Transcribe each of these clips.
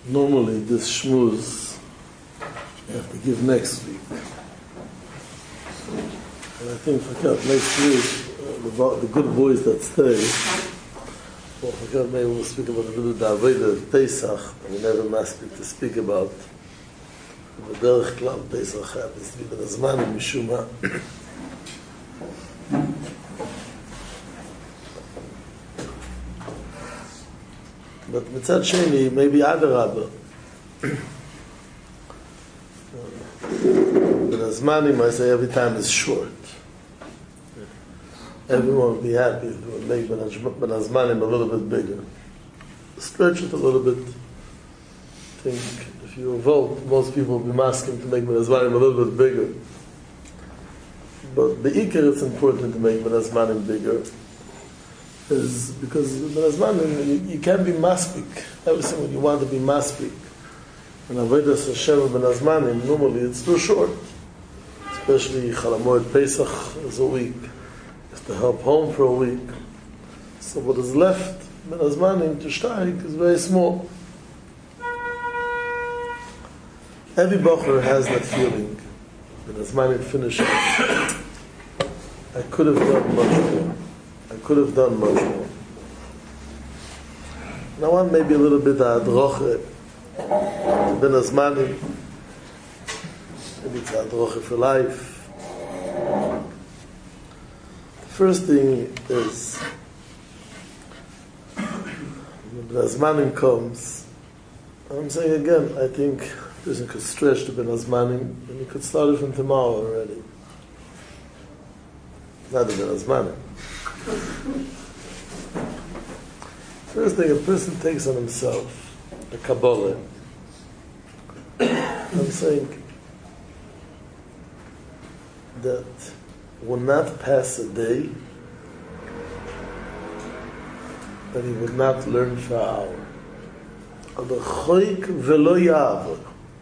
Normally this shmooze you have to give next week. And I think next week, the good boys that stay, well, maybe we'll speak about a little bit of the Avodah of Pesach, and we never must speak to speak about the Derech Klal Pesach happens to be the Nazman and Mishuma. But Mitzad Sheni, maybe Adarabah. The Nazmanim, I say, every time is short. Everyone will be happy if we make the Nazmanim a little bit bigger. Stretch it a little bit. I think if you vote, most people will be asking to make the Nazmanim a little bit bigger. But the Iker, it's important to make the Nazmanim bigger. Is because the Nazmanim, you can't be maspik. Everything when you want to be maspik. And Avodas Hashem and Nazmanim, normally it's too short. Especially Chalamoid Pesach is a week. You have to help home for a week. So what is left, the Nazmanim to Shtaik, is very small. Every Bocher has that feeling. The Nazmanim finishes. I could have done much more. I could have done much more. And I want maybe a little bit of Adroche to Ben Azmanim. Maybe it's Adroche for life. The first thing is when Ben Azmanim comes, I'm saying again, I think a person could stretch to Ben Azmanim and you could start it from tomorrow already. Not the Ben Azmanim. First thing, a person takes on himself the Kabbalah. I'm saying that will not pass a day that he would not learn for an hour. The choik velo ya'avor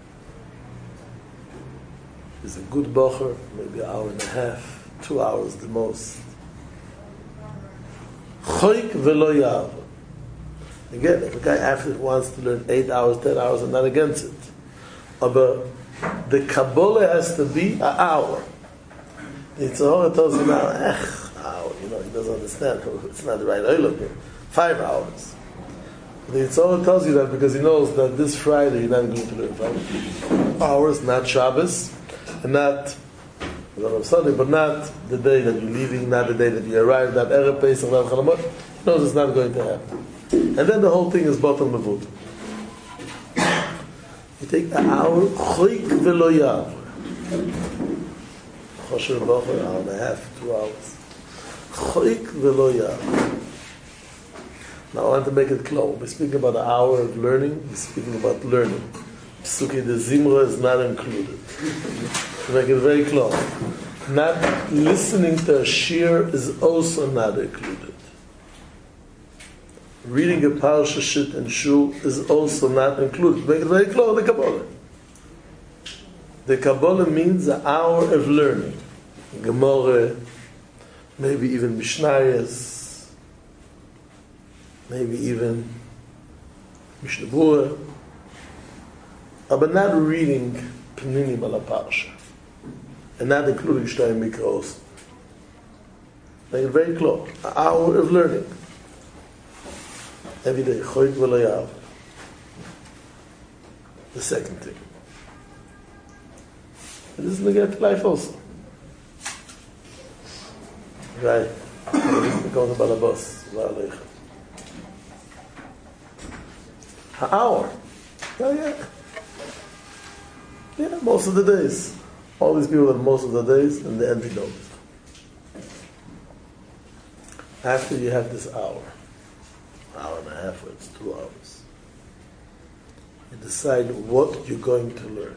is a good bocher, maybe an hour and a half, 2 hours the most. Choik velo ya'avor. Again, if a guy after wants to learn 8 hours, 10 hours, I'm not against it. But the Kabbalah has to be an hour. The Yitzhahara tells you now, hour, he doesn't understand. It's not the right oilam. 5 hours. The Yitzhahara tells you that because he knows that this Friday you're not going to learn 5 hours, not Shabbos, and not Sunday, but not the day that you're leaving, not the day that you arrive, not Erev Pesach, not Chalamot. He knows it's not going to happen. And then the whole thing is bottom levut. You take an hour, choik velo ya'avor. Chosher bocher, hour and a half, 2 hours. Choik velo ya'avor. Now I want to make it clear. We're speaking about an hour of learning. We're speaking about learning. Psuki de Zimra is not included. To make it very clear. Not listening to a shir is also not included. Reading a parsha shit and shul is also not included. Make it very clear, the Kabbalah. The Kabbalah means an hour of learning. Gemara, maybe even Mishnayos, maybe even Mishnah Berurah, but not reading Pninim ala parsha, and not including Shtei Mikros. Make it very clear. An hour of learning. Every day, choik velo ya'avor. The second thing. It is in the life also. Right. We're going about a bus. An hour. Yeah. Yeah, most of the days. All these people have most of the days, and the end don't. After you have this hour and a half, or it's 2 hours, you decide what you're going to learn.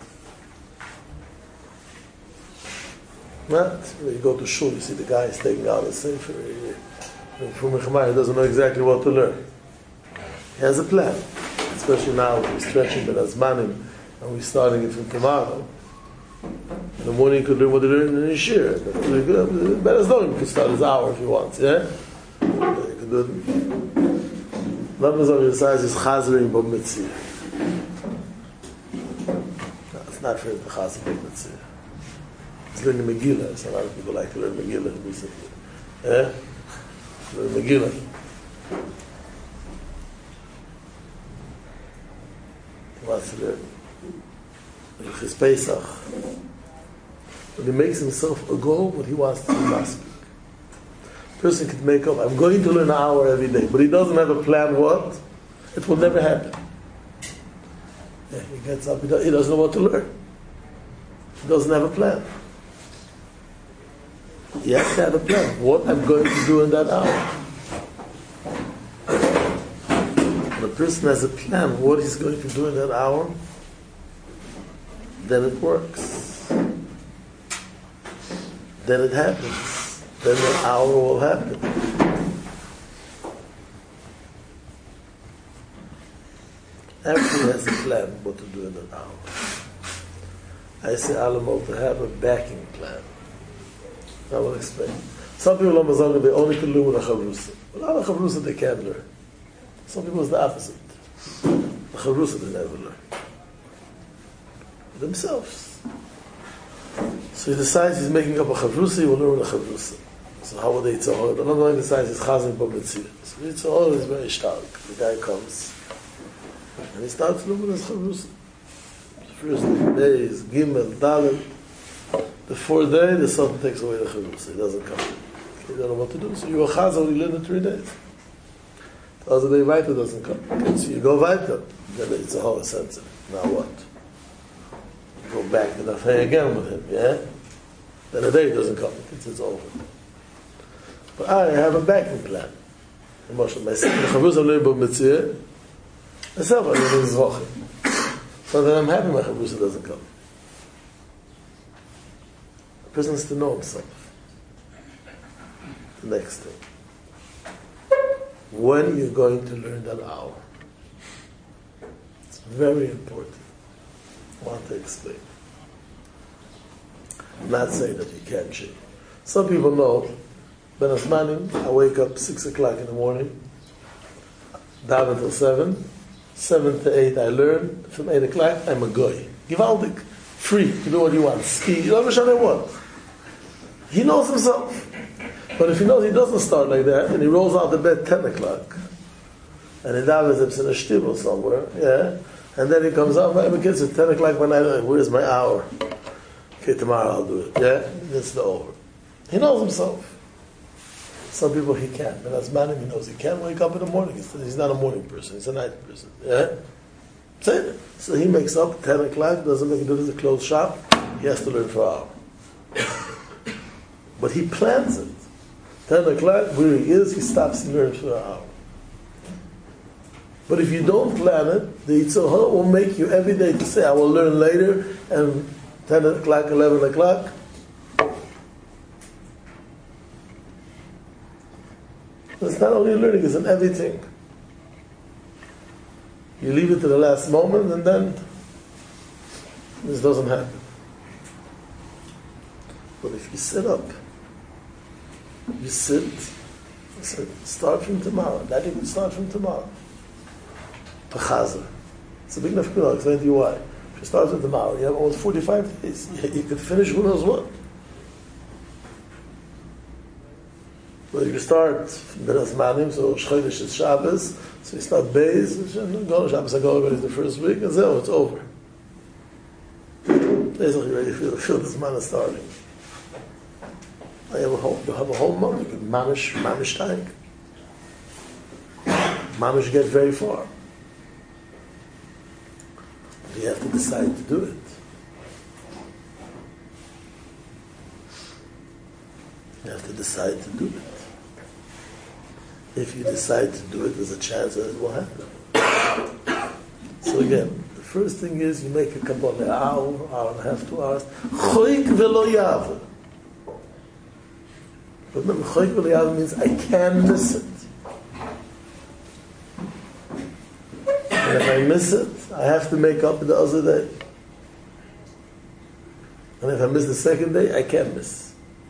Not when you go to shul, you see the guy is taking out a sefer. From he doesn't know exactly what to learn. He has a plan, especially now we're stretching the Nazmanim and we're starting it from tomorrow. In the morning, you could learn what to learn in Yeshir. Better as long, you could start his hour if he wants. Yeah, you could do it. Not as long as is chazering but mitzvah. No, it's not for the Chassid, let's say. It's learning Megillah. So a lot of people like to learn Megillah recently. Yeah? Learn Megillah. He wants to learn His Pesach. When he makes himself a goal, what he wants to be master. Person can make up, I'm going to learn an hour every day, but he doesn't have a plan what? It will never happen. Yeah, he gets up, he doesn't know what to learn. He doesn't have a plan. He has to have a plan. What I'm going to do in that hour. When a person has a plan, what he's going to do in that hour, then it works. Then it happens. Then the hour will happen. Everyone has a plan what to do in an hour. I say Alamo to have a backing plan. I will explain. Some people on they only can learn with a chavrusa. A lot of chavrusa they can learn. Some people is the opposite. The chavrusa they never learn. Themselves. So he decides he's making up a chavrusa, he will learn with a chavrusa. So how would they tell? The other one decides he's chazing b'mitzvah. So he tell is very stark. The guy comes and he starts learning his chavrusa. The first 3 days, Gimel, Dalet. The 4th day, the Sultan takes away the chavrusa. He doesn't come. He don't know what to do. So you are chazal, you learn in 3 days. The other day, weiter doesn't come. Okay, so you go weiter. Then it's a whole sense. Now what? You go back to the affair again with him, yeah? Then the day doesn't come. It's over. But I have a backing plan. Myself, the chavrusa learn b'mitzvah. Myself, I learn in Zvochim. So then I'm happy my chavrusa doesn't come. The person has to know himself. The next thing. When you're going to learn that hour. It's very important. I want to explain. I'm not saying that you can't change. Some people know, Ben Asmanim, I wake up 6 o'clock in the morning, down until 7, 7 to 8 I learn, from 8 o'clock I'm a goy. Givaldik, free to do what you want, ski, you don't understand what. He knows himself. But if he knows he doesn't start like that, and he rolls out of bed 10 o'clock, and he davens in a shtibel somewhere, yeah, and then he comes out, my kids at 10 o'clock when where's my hour? Okay, tomorrow I'll do it, yeah, it's the over. He knows himself. Some people he can't. And as man, he knows he can't wake up in the morning. He's not a morning person, he's a night person, yeah? Say it. So he makes up 10 o'clock, doesn't make it to the closed shop, he has to learn for an hour. But he plans it. 10 o'clock, where he is, he stops, he learns for an hour. But if you don't plan it, the Yitzhak will make you every day to say, I will learn later, and 10 o'clock, 11 o'clock. It's not only learning, it's in everything. You leave it to the last moment, and then this doesn't happen. But if you sit up, you sit, start from tomorrow. Not even start from tomorrow. Pachaza. It's a big enough I'll explain to you why. If you start from tomorrow, you have almost 45 days. You could finish who knows what. But if you start Beras Manim, so Shchodesh is Shabbos, so you start Beis, go Shabbos Agor is the first week, and so it's over. Basically, you already feel this man is starting. You have a whole month. You can mamish tank. Mamish get very far. But you have to decide to do it. You have to decide to do it. If you decide to do it, there's a chance that it will happen. So again, the first thing is you make a Kabbalah, an hour and a half, 2 hours. Choik velo yav. But remember, choik velo yav means I can miss it. And if I miss it, I have to make up the other day. And if I miss the second day, I can't miss.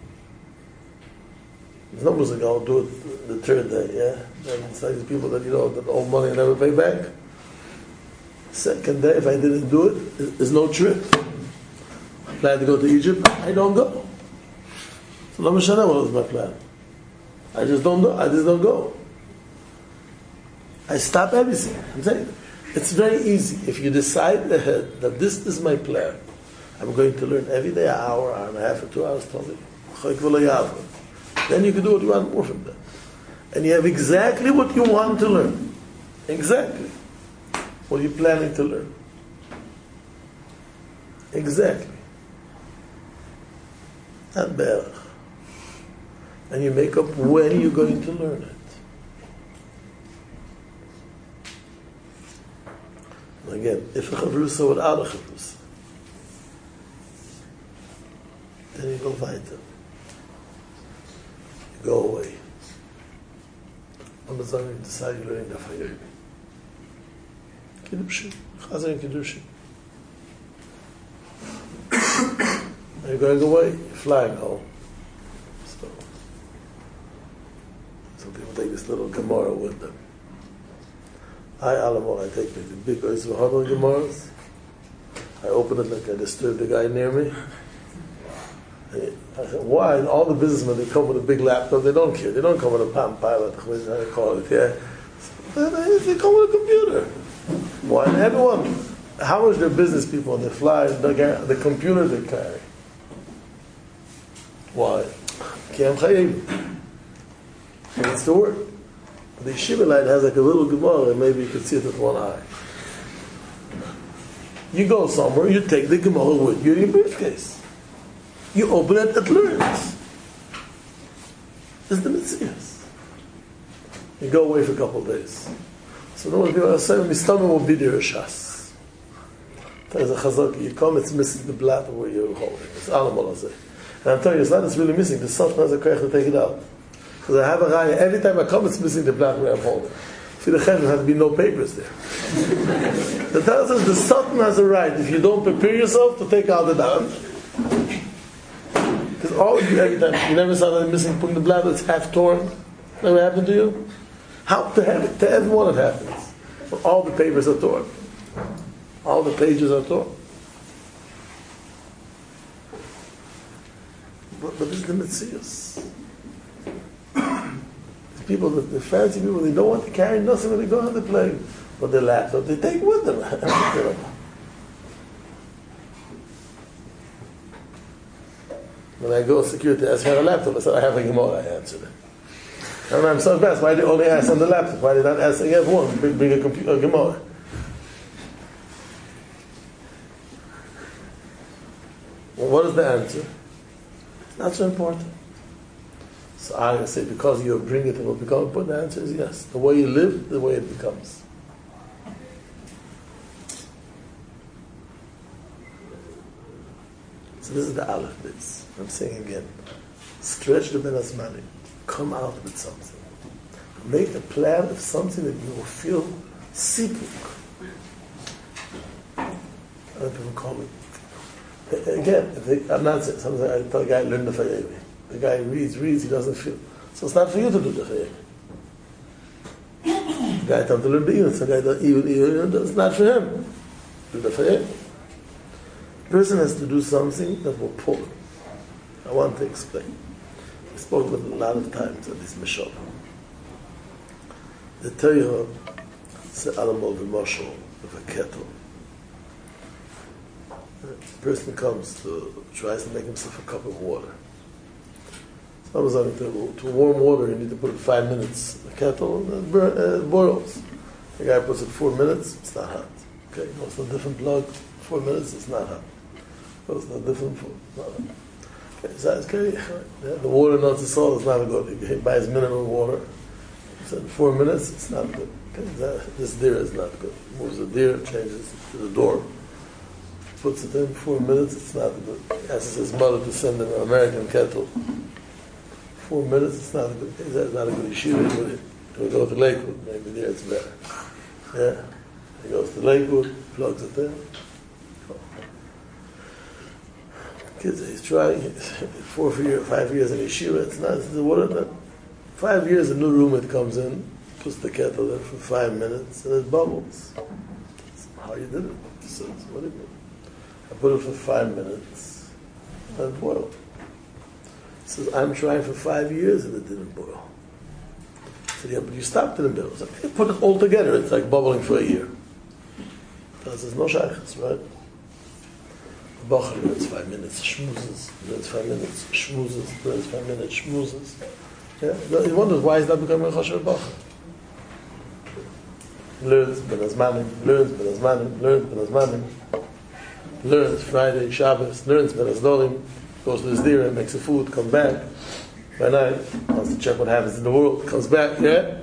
There's no music, I'll do it the 3rd day, yeah? And it's like these people that, that owe money and never pay back. Second day, if I didn't do it, there's no trip. I plan to go to Egypt, I don't go. So no matter what was my plan. I just don't go. I stop everything. I'm saying it's very easy. If you decide ahead that this is my plan, I'm going to learn every day an hour and a half, or 2 hours, then you can do what you want more from that. And you have exactly what you want to learn. Exactly. What are you planning to learn? Exactly. Not bad. And you make up when you're going to learn it. Again, if a chavrusa without a chavrusa, then you go weiter. You go away. On the Zohar, you decide you're learning the Fayim. Kiddushin. Chazar and Kiddushin. You're going away, you're flying home. So, some people take this little Gemara with them. I take the big Oizvahadol Gemaras. I open it like I disturb the guy near me. I said, why? And all the businessmen, they come with a big laptop, they don't care. They don't come with a Palm Pilot, I call it, yeah. They come with a computer. Why? And everyone, how much their business people, when they fly, the computer they carry. Why? Kiyam Chayim. It needs to work. The yeshiva light has like a little Gemara, and maybe you can see it with one eye. You go somewhere, you take the Gemara with you in your briefcase. You open it, it learns. It's the Metzias. You go away for a couple of days. So no one people are saying, my stomach will be there a shas. There's a chazak, you come, it's missing the bladder where you're holding. It's animal, I say. And I'm telling you, it's not, it's really missing. The Sultan has a koyach to take it out. Because I have a raya, every time I come, it's missing the bladder where I'm holding. For the chayv, there has to be no papers there. The Torah says the Sultan has a right, if you don't prepare yourself, to take out the down. Because all of you, every time, you never saw that missing, putting the bladder, it's half torn. Never happened to you? How to have it? To everyone it happens. But all the papers are torn. All the pages are torn. But this is the Metzius. The people, the fancy people, they don't want to carry nothing when they go on the plane. But their laptop, they take with them. When I go to security, I ask for a laptop. I said, I have a Gemara. I answered it. And I'm so fast. Why did they only ask on the laptop? Why did they not ask on everyone? Bring a Gemara. Well, what is the answer? It's not so important. So I say, because you bring it, it will become important. The answer is yes. The way you live, the way it becomes. So this is the Aleph bits. I'm saying again, stretch the Ben Asmani. Come out with something. Make a plan of something that you will feel sipuk. Other people call it. Again, I'm not saying, sometimes I tell a guy, learn the Fayevi. The guy reads, he doesn't feel. So it's not for you to do the Fayevi. The guy tells him to learn the Iyun, so the guy does Iyun, it's not for him. Do the Fayevi. The person has to do something that will pull him. I want to explain. I spoke about it a lot of times at this Mishal. The Torah said Alamol v'Moshel of a kettle. The person comes tries to make himself a cup of water. So I was saying to warm water, you need to put it 5 minutes in the kettle, and it boils. The guy puts it 4 minutes, it's not hot. Okay, goes to a different plug, 4 minutes, it's not hot. Goes to a different plug, not hot. Okay, so it's okay. The water not the salt is not good. He buys mineral water. So in 4 minutes, it's not good. Okay, this deer is not good. Moves the deer, changes to the door, puts it in 4 minutes, it's not good. He asks his mother to send him an American kettle. 4 minutes, it's not good. It's not a good yeshiva. He'll go to Lakewood, maybe there it's better. Yeah. He goes to Lakewood, plugs it in. Kids, he's trying 5 years in yeshiva, it's not, it's the water that 5 years, a new roommate comes in, puts the kettle in for 5 minutes, and it bubbles. It's how you did it. He says, what do you mean? I put it for 5 minutes, and it boiled. He says, I'm trying for 5 years and it didn't boil. I said, yeah, but you stopped in the middle. I said, you put it all together, it's like bubbling for a year. So there's no shaykhs, right? The Bacher learns 5 minutes, schmoozes, learns 5 minutes, schmoozes, learns 5 minutes, schmoozes. Yeah? He wonders why he's not becoming a Choshev Bacher. Learns Ben Azmanim, learns Ben Azmanim, learns Ben Azmanim, learns Friday, Shabbos, learns Ben Azdolim, goes to the Zdira, makes the food, comes back by night, wants to check what happens in the world, comes back, yeah?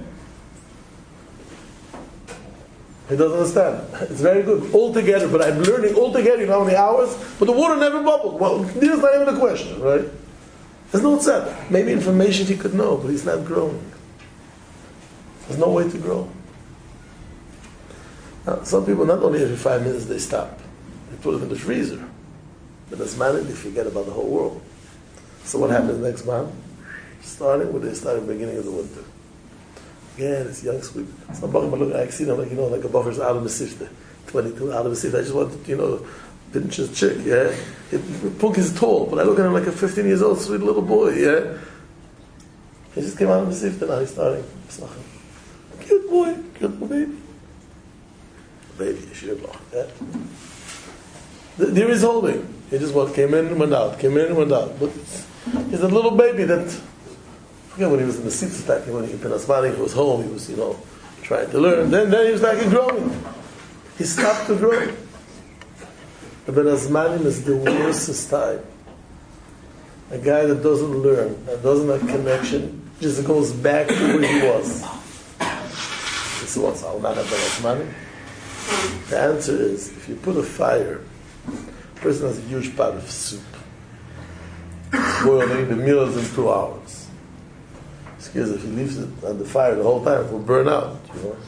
He doesn't understand. It's very good. All together, but I'm learning all together in how many hours, but the water never bubbled. Well, this is not even a question, right? There's no tzad. Maybe information he could know, but he's not growing. There's no way to grow. Now, some people, not only every 5 minutes they stop, they put it in the freezer. But as man, they forget about the whole world. So what happens next month? Starting when they start at the beginning of the winter. Again, it's young, sweet. Some Baruch look, I see them like, like a buffer's out of the sifte. 22 out of the sifte. I just wanted, pinch his chick, yeah? Punk is tall, but I look at him like a 15 years old, sweet little boy, yeah? He just came out of the sifte, now he's starting. Cute boy, baby. Baby, yeah? There is holding. He just came in and went out, came in and went out. But he's a little baby that, forget when he was in the seats attack, when he was home, he was, trying to learn. Then he was like growing. He stopped to grow. The Ben Azmanim is the worst time. A guy that doesn't learn, that doesn't have connection, just goes back to where he was. This is what's I'll not have Ben Azmanim. The answer is, if you put a fire, a person has a huge pot of soup. It's boiling, the meal is in 2 hours. Excuse if he leaves it on the fire the whole time, it will burn out,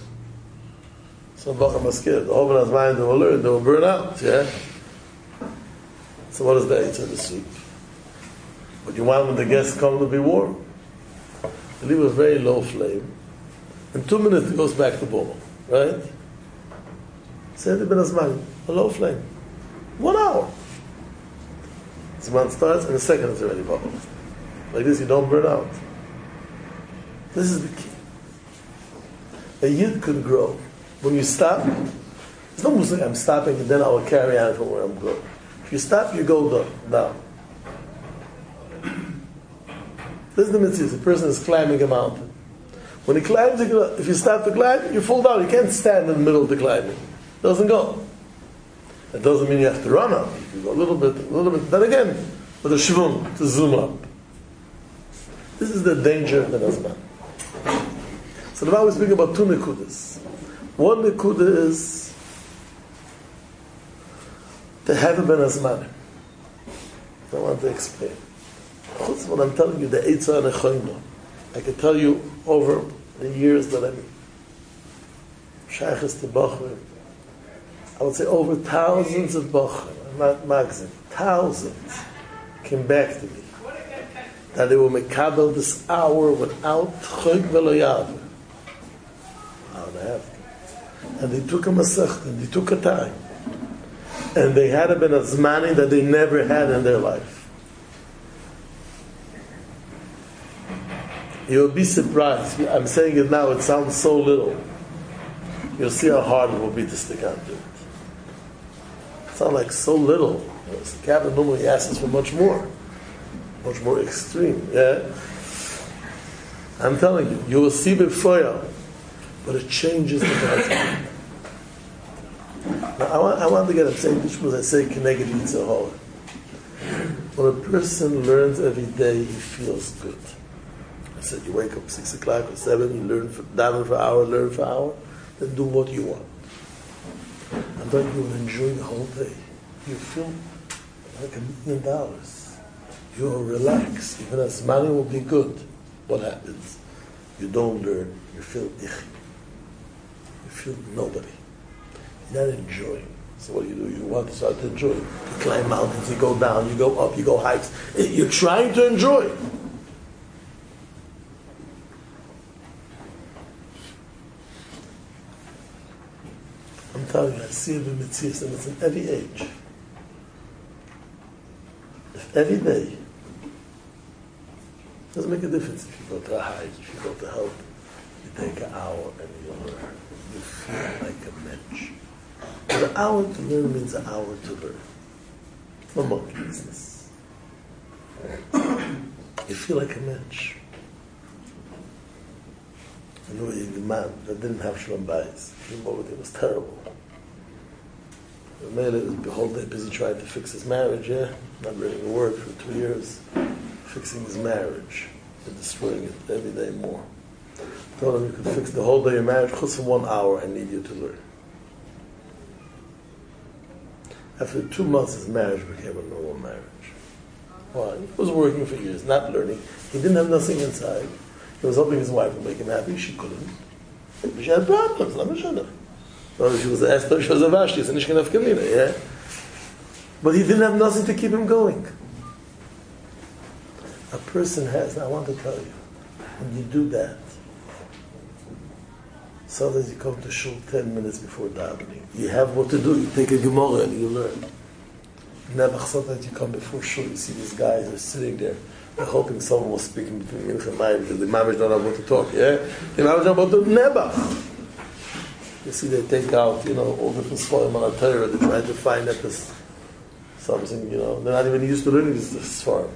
Some Bacham are scared. The whole man's mind, they will learn, they will burn out, yeah? So what is that? It's in the soup. But you want when the guests come to be warm? You leave a very low flame. In 2 minutes it goes back to boil, right? Say the Ben Azmanim, a low flame. 1 hour. So one starts and the second is already bubbled. Like this, you don't burn out. This is the key. A yid could grow. When you stop, it's not almost like I'm stopping and then I will carry on from where I'm going. If you stop, you go down. This is the mitzvah. The person is climbing a mountain. When he climbs, if you stop to climb, you fall down. You can't stand in the middle of the climbing. It doesn't go. It doesn't mean you have to run up. You go a little bit. Then again, with a shvum, to zoom up. This is the danger of the Nazman. So the Bible is speaking about 2 nekudas. One nekuda is to have a Ben Azmanim. I want to explain. Chutz what I'm telling you, the Eitzah and Echoino. I can tell you over the years that I'm Shaykhis to Bachar, I would say over thousands of Bachar, I'm not magazine, thousands came back to me that they will mekabel this hour without chog velo yav. Hour and a half. And they took a masech, and they took a time. And they had a Ben Azmanim that they never had in their life. You'll be surprised. I'm saying it now, it sounds so little. You'll see how hard it will be to stick on to it. It sounds like so little. The cabin normally asks for much more extreme. Yeah, I'm telling you, you will see before, but it changes the concept. Now, I want to get. I'm saying this was I say Keneged Yitzhahor. When a person learns every day, he feels good. I said you wake up 6 o'clock or 7, you learn down for an hour, learn for an hour, then do what you want. And then you will enjoy the whole day. You feel like $1 million. You'll relax. Even as money will be good. What happens? You don't learn. You feel ich. You feel nobody. You're not enjoying. So what do? You want to start to enjoy. You climb mountains, you go down, you go up, you go hikes. You're trying to enjoy. I'm telling you, see it in Mitzias, and it's in every age. If every day, it doesn't make a difference if you go to a hike, if you go to help, you take an hour and you learn. You feel like a mensch. But an hour to learn means an hour to learn. It's no monkey business. You feel like a mensch. I knew a man that didn't have Shalom Bayis. Came over there, it was terrible. The man was the whole day busy trying to fix his marriage, not reading a word for 2 years, fixing his marriage and destroying it every day more. Told him you could fix the whole day your marriage, just in 1 hour, I need you to learn. After 2 months, his marriage became a normal marriage. Why? He was working for years, not learning. He didn't have nothing inside. He was hoping his wife would make him happy. She couldn't. She had problems. No, she was Esther, she was a Vashti, so nicht enough Kamina, yeah? But he didn't have nothing to keep him going. A person has, I want to tell you, when you do that, sometimes you come to shul 10 minutes before davening. You have what to do. You take a Gemara and you learn. Never sometimes you come before shul, you see these guys are sitting there. They're hoping someone will speak in between Mincha and Mayim because the mamish don't know what to talk, yeah? The mamish don't know what to never. You see they take out, all different spoil on a Torah. They try to find that there's something, they're not even used to learning this farm.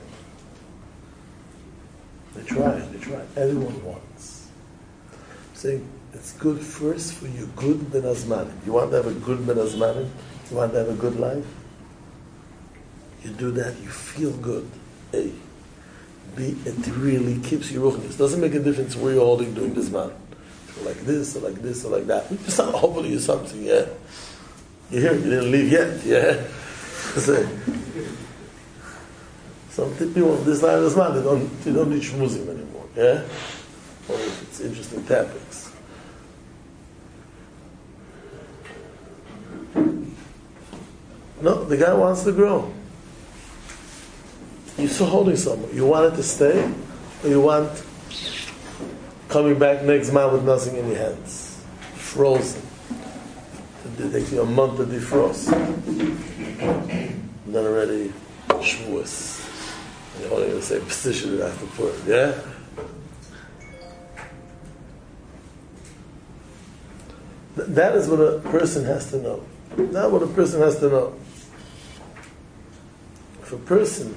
They try. Everyone wants. I'm saying it's good first for you, good ben azmanim. You want to have a good ben azmanim? You want to have a good life? You do that, you feel good. A. B, it really keeps you ruchnius. It doesn't make a difference where you're holding during this man. Like this, or like this, or like that. Hopefully you're something, yeah. You're here, you didn't leave yet, yeah. Some people on this line of this man, they don't need shmuzim anymore, yeah? Only if it's interesting topics. No, the guy wants to grow. You're still holding someone. You want it to stay, or you want coming back next month with nothing in your hands, frozen. It takes you a month to defrost. And then already shvuas. And you're holding in the same position you have to put it, yeah? That is what a person has to know. Not what a person has to know. If a person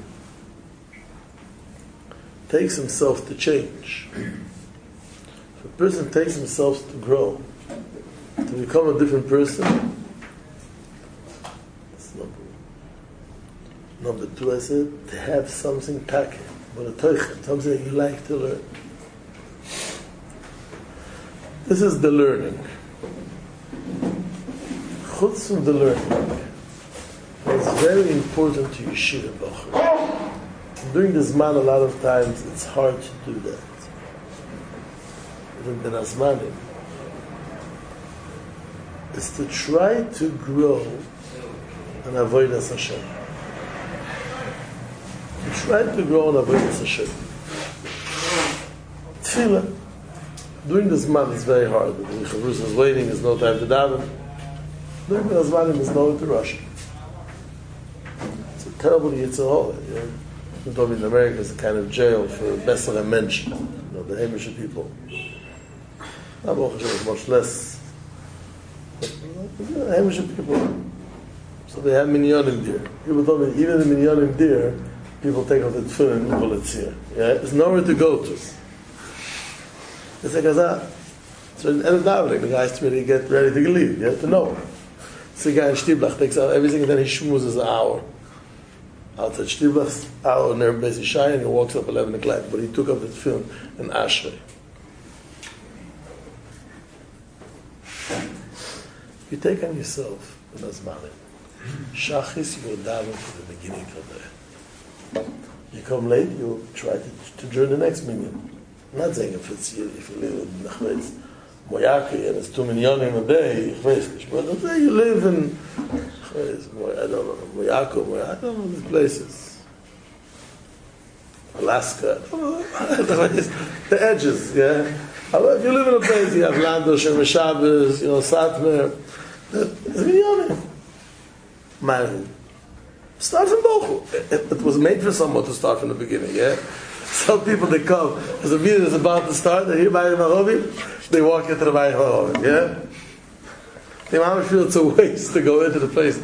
takes himself to change, if a person takes himself to grow, to become a different person, that's number 2, I said, to have something packing, but a toichet, something that you like to learn. This is the learning. Chutz from the learning, it's very important to Yeshiva Bachar. During this man, a lot of times it's hard to do that. Even Ben Azmanim is to try to grow an avodas Hashem. To try to grow an avodas Hashem. Tefillah. During this month it's very hard. The Chavrus is waiting, there's no time to daven. During Ben Azmanim there's no interruption. It's a terrible Yitzhak hole. In America is a kind of jail for Besser and Mensch, the Hamish people. Abu is much less. Hamish people. So they have minyanim there. People told me even the minyanim there, people take off the tefillin and pull it here. Yeah, there's nowhere to go to. It's like that. So in the end of davening, the guy has to really get ready to leave. You have to know. So the guy in Shtiblach takes out everything and then he schmoozes an hour. Outside Shtiblach's hour near Beis Yishai, and he walks up 11 o'clock, but he took up the film in Ashrei. If you take on yourself the Nazmanim, Shachis, you will daven to the beginning of the day. You come late, you try to join the next minyan. I'm not saying if you live in Nachmetz, Moyaki, and it's 2 minyanim a day, but you live in I don't know, Moyako, I don't know these places. Alaska, I don't know, the edges, yeah. However, if you live in a place, you have Lando, Shem Shabbos, Satmer, It's a minyanim. Man, start from Bochum. It was made for someone to start from the beginning, yeah? Some people, they come, as the meeting is about to start, they hear Bayim HaRovim, they walk into the Bayim HaRovim, yeah? They might feel it's a waste to go into the place.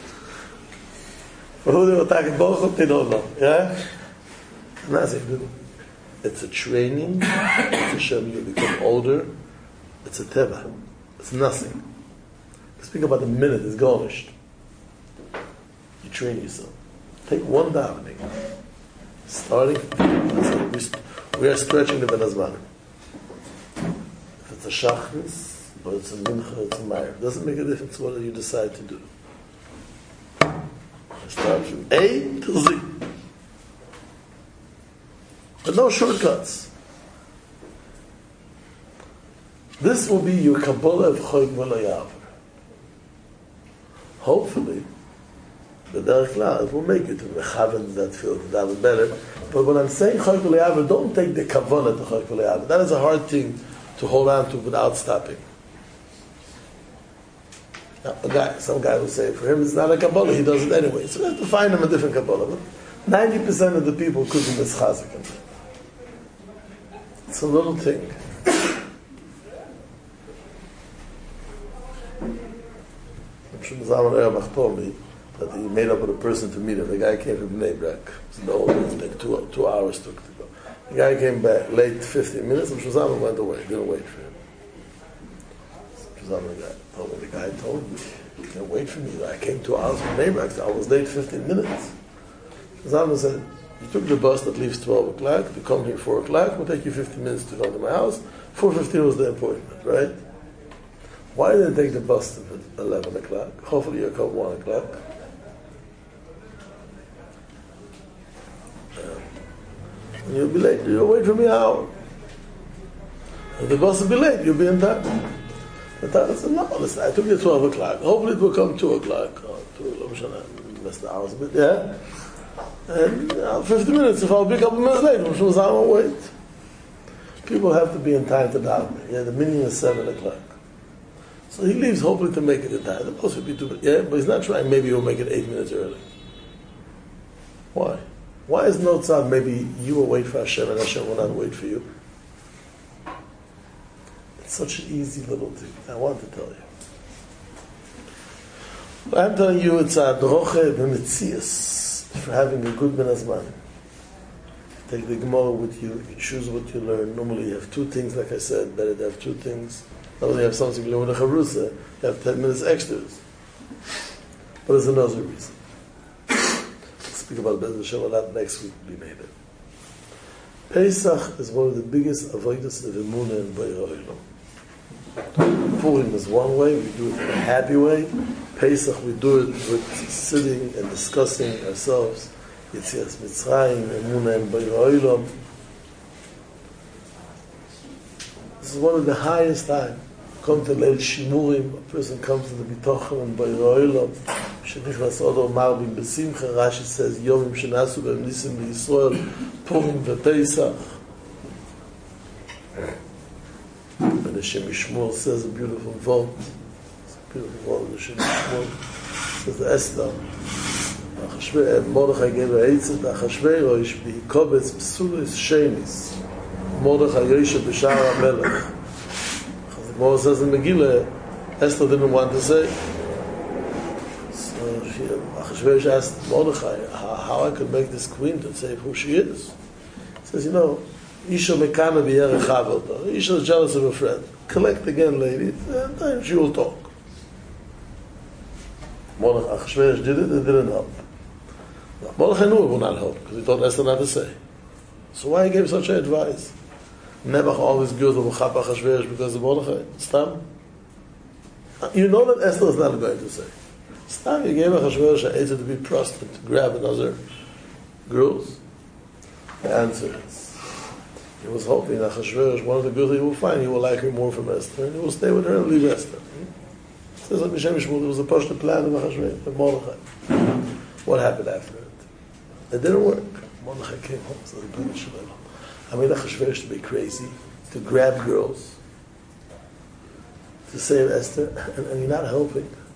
But who they were talking Bochum, they don't know, yeah? And that's it. It's a training, it's a Shem, you become older, it's a Teva, it's nothing. Speak about a minute, it's garnished. You train yourself. Take one davening. Starting, we are stretching the Ben Azman. If it's a Shachris, or it's a Mincha, it's a Meir. It doesn't make a difference what you decide to do. Start from A to Z. But no shortcuts. This will be your Kabbalah of Choyk V'Lo. Hopefully, the Derech Klal, it will make you to mechaven that field, that was better. But when I'm saying Choyk V'Lo, don't take the Kavanah to Choyk V'Lo. That is a hard thing to hold on to without stopping. Now, some guy will say, for him it's not a Kabbalah, he does it anyway. So we have to find him a different Kabbalah. But 90% of the people couldn't mischazik him. It's a little thing. Zaman told me that he made up with a person to meet him. The guy came from Bnei Brak. So it was like 2 hours took to go. The guy came back late 15 minutes and Shazam went away. Didn't wait for him. The guy told me, you can't wait for me. I came 2 hours from Bnei Brak. So I was late 15 minutes. Shazam said, you took the bus that leaves 12 o'clock to come here 4 o'clock. It will take you 15 minutes to come to my house. 4:15 was the appointment, right? Why did they take the bus at 11 o'clock? Hopefully you'll come 1 o'clock. And you'll be late. You'll wait for me an hour. If the bus will be late, you'll be in time. The Tana said, no, listen, I took you 12 o'clock. Hopefully it will come 2 o'clock. Missed the hours a bit, yeah? And 50 minutes, if I'll be a couple minutes late, I won't wait. People have to be in time to daven. Yeah, the minyan is 7 o'clock. So he leaves hopefully to make it in time. The bus will be 2 minutes. Yeah, but he's not trying, maybe he'll make it 8 minutes early. Why? Why is no tzad, maybe you will wait for Hashem and Hashem will not wait for you? It's such an easy little thing. I want to tell you. But I'm telling you, it's a droche b'metzias for having a good Ben Azman. Take the Gemara with you, you choose what you learn. Normally you have 2 things, like I said, better to have 2 things. Not only have something to learn with a Chavrusa, you have 10 minutes extras. But there's another reason. Speak about Bez Hashem a lot next week, we made it. Pesach is one of the biggest avodas of Emunah and Be'er Olam. Purim is one way, we do it in a happy way. Pesach, we do it with sitting and discussing ourselves. Yetzias Mitzrayim, Emunah and Be'er Olam. This is one of the highest times. Come to Leil Shimurim, a person comes to the Bitochen and Be'er Olam. Shenichnas Odo Marbim Besimcha, Rashi says, Yomim Shenasu B'em Nisim B'Yisrael, Purim V'Pesach. And the Shem Yishmor says a beautiful vote. It's a beautiful vote, the Shem Yishmor says the Esther. Mordechai gave her Eitzet, Achashverosh, B'Yikobetz, Psulis, Shenis. Mordechai Yoshe B'Shar HaMelech. The Gemara says in Megillah, Esther didn't want to say. So Achashverosh asked Mordechai how I could make this queen to say who she is. He says, Isha Mekana B'Yerech Chavelta. Isha is jealous of a friend. Collect again, lady, and then she will talk. Mordechai Achashverosh did it, it didn't help. Mordechai knew it would not help, because he told Esther not to say. So why he gave such advice? Nebuch always goes to Chapa Achashverosh because of Mordechai. Stam? You know that Esther is not going to say. Stam, he gave Achashverosh an answer to be prostrate, to grab another girls. The answer is, he was hoping that Achashverosh, one of the girls he will find, he will like her more from Esther, and he will stay with her and leave Esther. It says that Mishem Yishmur, there was a Pashto plan of Achashverosh, of Mordechai. What happened after it? It didn't work. Mordechai came home, so the Rebbeinu Shalom. I made Achashverosh to be crazy, to grab girls, to save Esther, and you're not helping.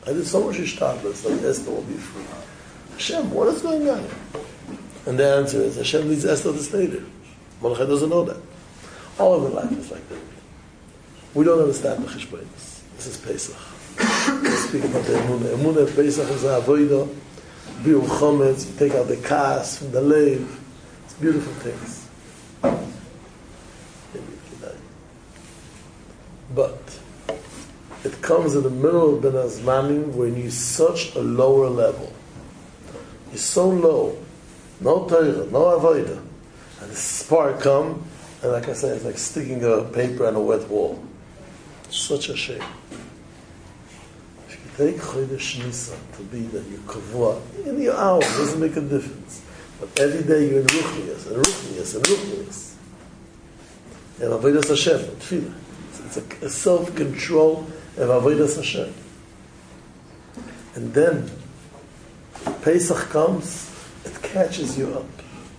I did so much ishtablis that Esther will be free. Hashem, what is going on? And the answer is, Hashem leads Esther to stay there. Mordechai doesn't know that. All of her life is like that. We don't understand the cheshbonos. This is Pesach. Let's speak about the Emunah. Emunah Pesach is a avodah, biur chometz, you take out the kas from the leiv. It's beautiful things. But it comes in the middle of Ben Azmanim when you're such a lower level. You're so low, no Torah, no avodah, and the spark come, and like I said, it's like sticking a paper on a wet wall. Such a shame. If you take Chodesh Nisan to be that you're kavua, in your hour, it doesn't make a difference. But every day you're in Ruchnias, and Ruchnias, and Ruchnias. And Avodas Hashem, and Tefillah. It's a self-control of Avodas Hashem. And then, Pesach comes, it catches you up.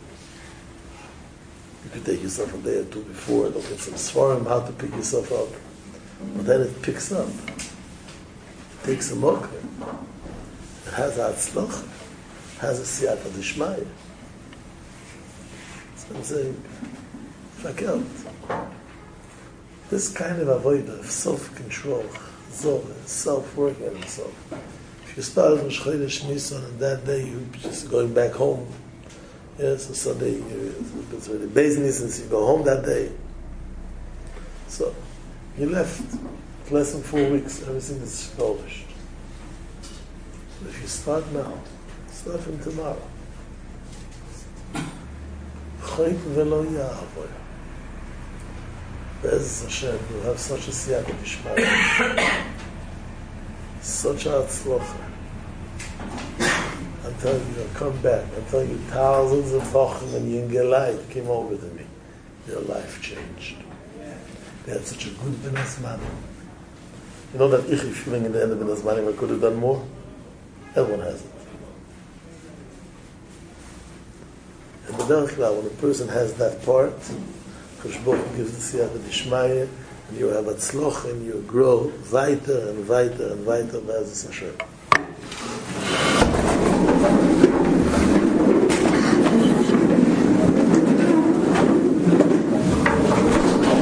You could take yourself a day or two before, look at some svarim, how to pick yourself up. But then it picks up. It takes a mokher. It has a hatzlach. It has a siyata d'shmaya. That's what I'm saying. Check out. This kind of avodah, of self-control, self-work on himself. If you start with Chodesh Nisan and that day you're just going back home, yes, so Sunday, it's really Beis Nisan, so you go home that day. So, you left less than 4 weeks, everything is accomplished. But if you start now, start from tomorrow. Chayt velo ya'avoy. Be'ez Hashem, you have such a siyata d'shmaya, such a hatzlocha. I'm telling you, I'll come back. I'm telling you, thousands of Chacham and Yingelait came over to me. Their life changed. They had such a good Ben Azmanim. You know that Ichi feeling in the end of Ben Azmanim, I could have done more? Everyone has it. And the Derech Kla, when a person has that part, Kosh Baruch Hu gives the Siyata D'Shmaya, and you have Atzloch, and you grow weiter and weiter and weiter, Be'ez Hashem.